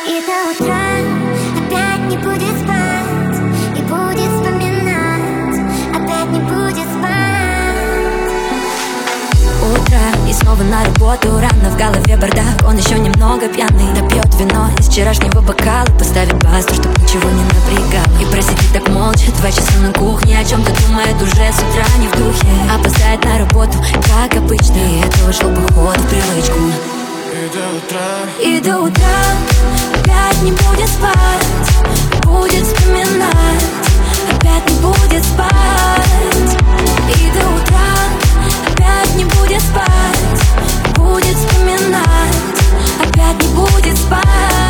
И до утра опять не будет спать, и будет вспоминать, опять не будет спать. Утро, и снова на работу, рано в голове бардак. Он еще немного пьяный, допьет вино из вчерашнего бокала, поставит басту, чтоб ничего не напрягало. И просидит так молча 2 часа на кухне, о чем-то думает уже с утра не в духе. Опоздает на работу, как обычно, и это вошло походу в привычку. И до утра опять не будет спать, будет вспоминать, опять не будет спать. И до утра опять не будет спать, будет вспоминать, опять не будет спать.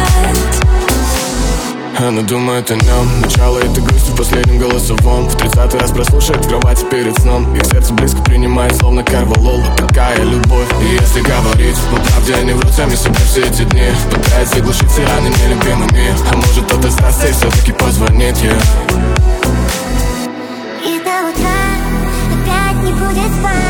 Она думает о нем, начало этой грусти в последнем голосовом. В 30-й раз прослушает в кровати перед сном. Их сердце близко принимает, словно карвалол. Такая любовь. И если говорить по правде, они врут сами себе все эти дни. Пытаются заглушить все раны нелюбимыми. А может кто-то сдастся и все-таки позвонит ей. И до утра опять не будет спать.